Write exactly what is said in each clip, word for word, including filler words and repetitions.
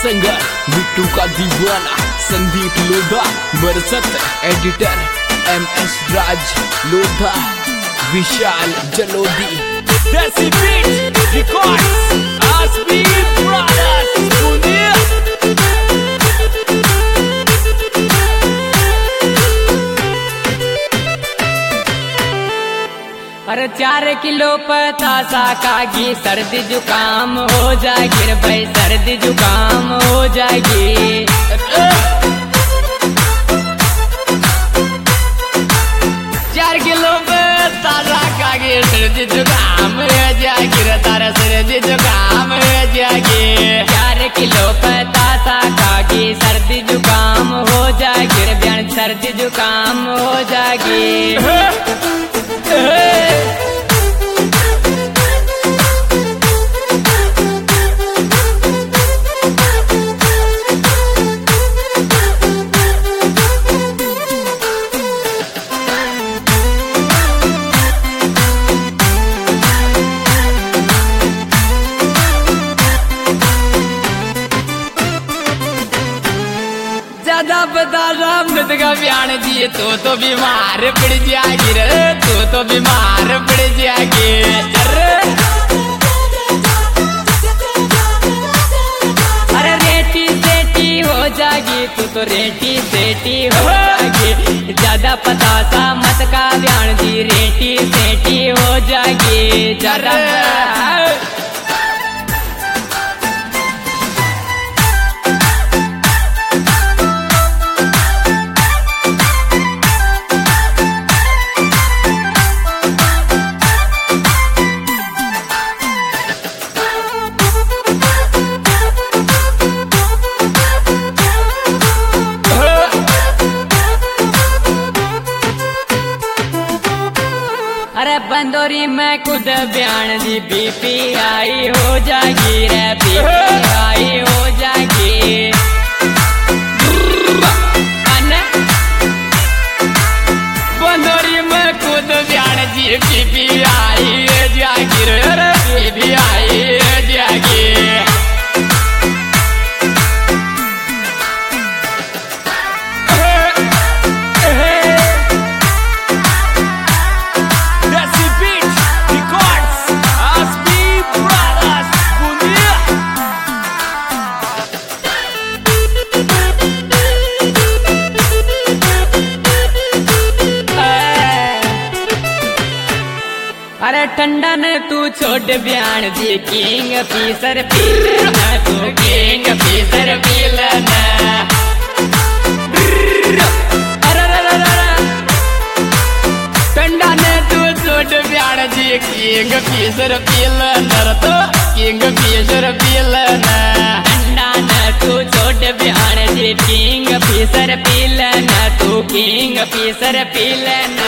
Singer Bittu का दीवाना संदीप लोधा बरसत editor M S Raj Lodha Vishal Jalodi Desi beat records आसमी ब्रदर्स पुणे। अरे चार किलो पतासा कागी सर्दी जुकाम हो जाएगी रे भाई, सर्दी जुकाम हो जाएगी। चार किलो पतासा कागी सर्दी जुकाम हो जाएगी रे, तारा सर्दी जुकाम हो जाएगी। चार किलो पतासा कागी सर्दी जुकाम हो जाएगी रे बयान, सर्दी जुकाम हो जाएगी। ज्यादा बतासा मृत का बयान दिए तो तो बीमार पड़ जाएगी रे, तो तो बीमार पड़ जाएगी। अरे रेटी सेटी हो जाएगी तू तो, रेटी सेटी हो जाएगी। ज्यादा पतासा मत का बयान दी, रेटी सेटी हो जाएगी। जरा अरे बंदोरी में खुद बयान दी, बीपी आई हो जाएगी रे, बीपी आई हो जाएगी। बंदोरी में खुद बयान दी, बीपी आई हो जाएगी रे, बीपी आई हो जाएगी। अरे ठंडा ने तू छोड़ बयान दी, किंग फीसर पी लेना तू, किंग फीसर पी लेना। ठंडा ने तू छोड़ बयान दी, किंग फीसर पी लेना तो, किंग फीसर पी लेना। ठंडा ने तू छोड़ बयान दी, किंग फीसर पी लेना तू, किंग फीसर पी लेना।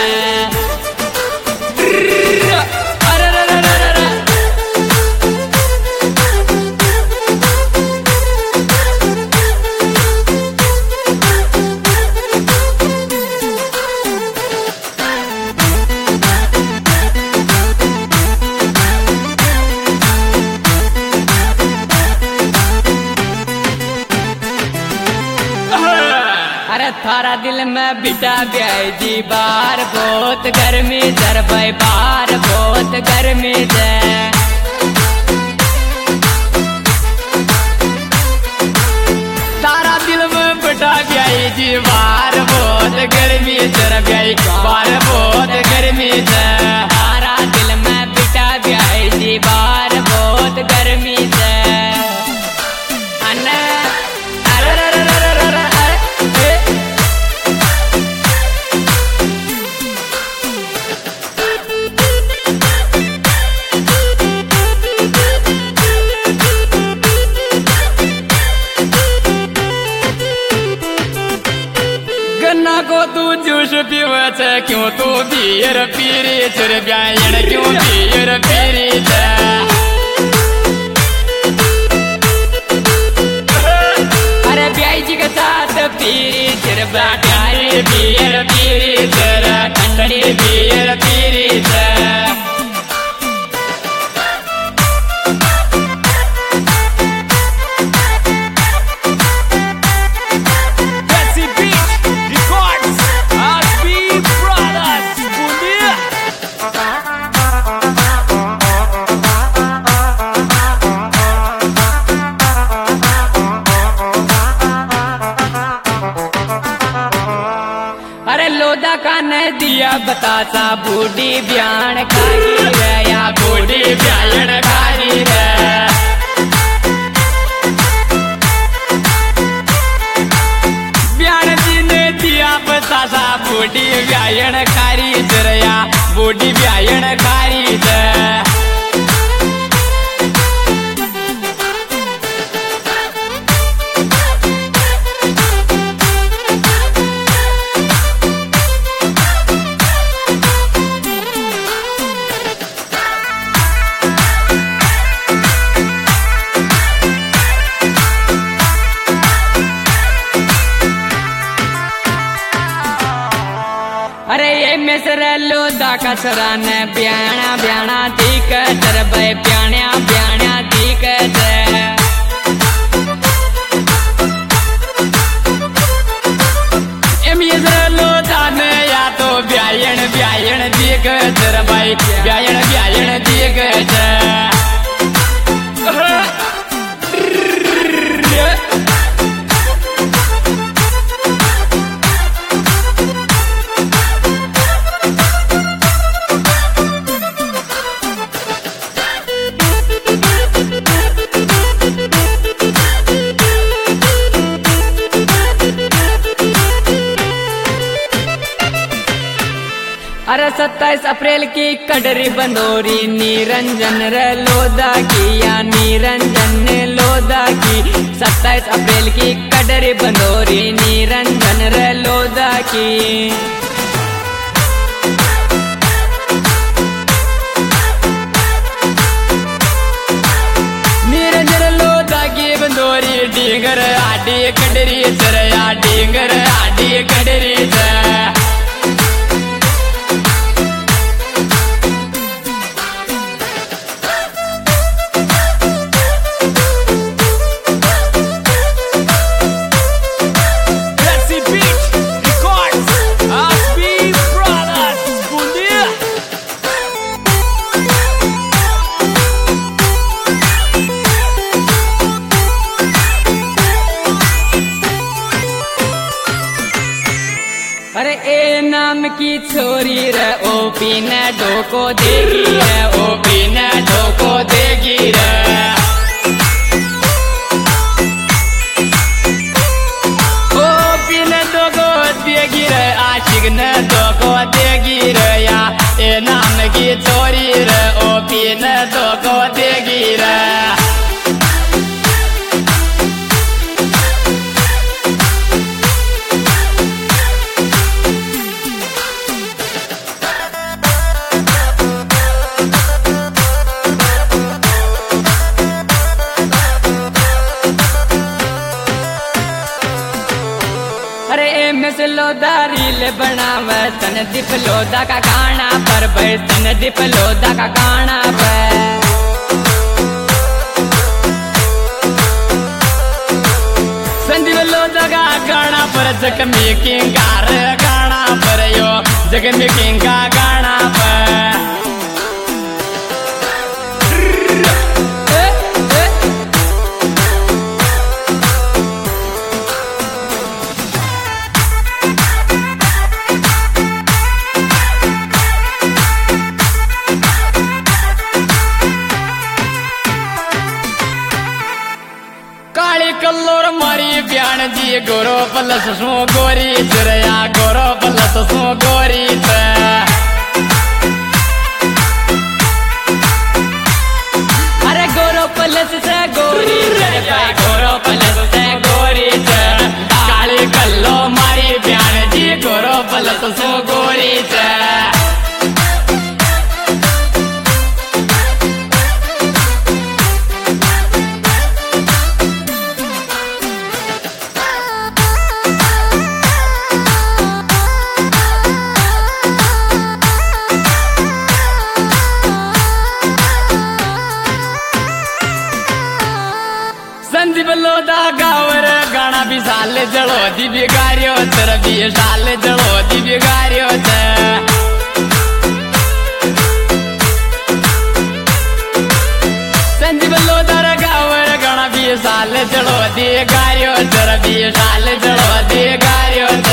अरे थारा दिल में बिटा ब्याई जी, बार बहुत गर्मी दर भाई, बार बहुत गर्मी दे। तारा दिल में बिटा ब्याई जी, बार बहुत गर्मी दर ब्याई, बार बहुत गर्मी दे। तारा दिल में बिटा ब्याई जी, बार बहुत गर्मी दे। गन्ना को तू जूस पीवे छे, क्यों तू बियर पीरी चर ब्यायण, क्यों बियर पीरी छे। अरे ब्याई जी के साथ पीरी चर ब्यायण, बियर पीरी चर ठंडी बियर पीरी छे। दिया बतासा बूढ़ी ब्याण खागी रे या बूढ़ी ब्याण खागी रे। ब्याण जी ने दिया बतासा बूढ़ी ब्याण खारी रे या बूढ़ी ब्याण खारी रे। अरे ये मिसर लोदा कसरा ने ब्याणा ब्याणा दीक चर भाई ब्याण्या ब्याण्या दीक मिसर लोदा ने या तो ब्यायण ब्यायण दीक चर भाई ब्यायण ब्यायण दीक अरे सत्ताईस अप्रैल की कडरी बंदोरी निरंजन रे लोदा की या निरंजन ने लोदा की। सत्ताईस अप्रैल की कडरी बंदोरी निरंजन रे लोदा की। निरंजन लोदा की बंदोरी डींगर आडी कडरी चरया डींगर आडी कडरी च। अरे ए नाम की छोरी रे ओ पीने ढोको देगी रे ओ पीने ढोको देगी रे। ओ पीने ढोको देगी रे आशिक ने ढोको देगी रे या ए नाम की छोरी रे ओ पीने ढोको देगी रे। अरे एमएस लोदा रील बनावे सन दीप लोदा का गाना पर भाई सन दीप लोदा का गाना पर। संदीप लोदा का गाना पर जगमी किंगार गाना पर यो जगमी किंगा गाना पर। कल्लोर मारी ब्याण जी गोरो पलस सो गोरी चरया गोरो पलस सो गोरी च। अरे गोरो पलस से गोरी रे भाई गोरो पलस से गोरी च। काली कल्लो मारी ब्याण जी गोरो पलस सो गोरी च। संदीप लोदा गावर गाना भी साल जड़ो दी बिगारियो तर भी साल जड़ो दी बिगारियो त। संदीप लोदा गावर गाना भी साल जड़ो दी गारियो तर भी साल जड़ो दी गारियो।